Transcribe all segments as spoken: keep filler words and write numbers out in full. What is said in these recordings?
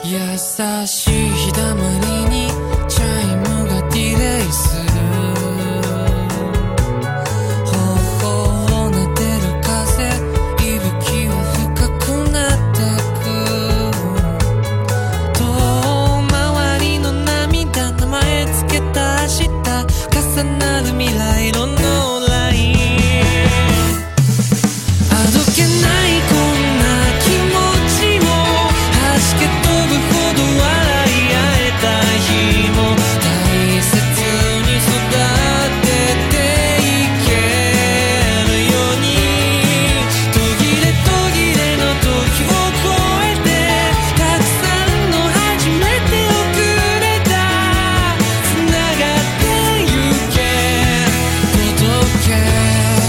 優しい日だまりにチャイムがディレイする。頬を撫でる風、息吹は深くなってく。遠回りの涙、名前つけた明日、重なる未来色のライン。あどけないこんな気持ちも弾け飛ぶほど笑い合えた日も、大切に育てていけるように、途切れ途切れの時を越えて、たくさんの初めてをくれた。つながってゆけ、届け。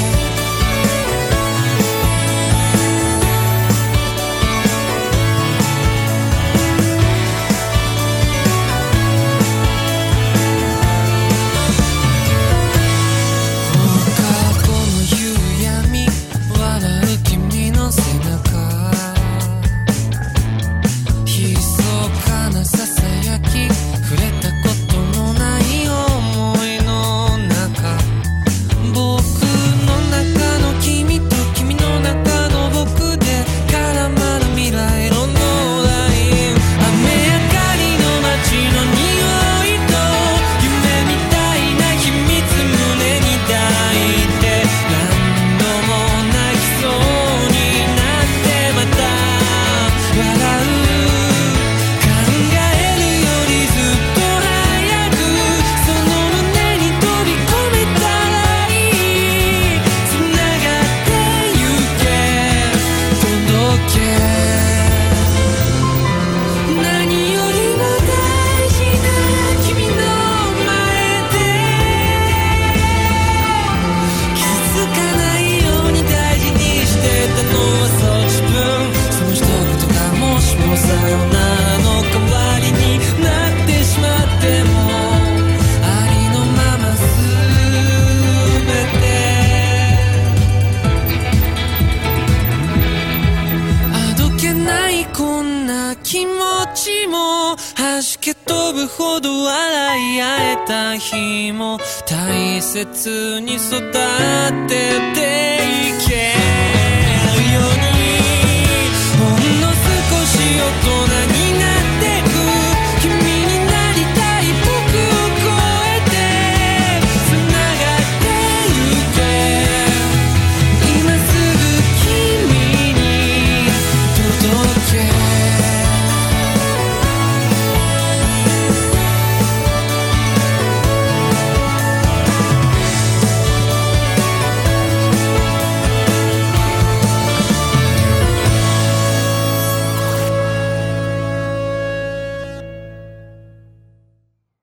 気持ちも弾け飛ぶほど笑い合えた日も、大切に育てていけ。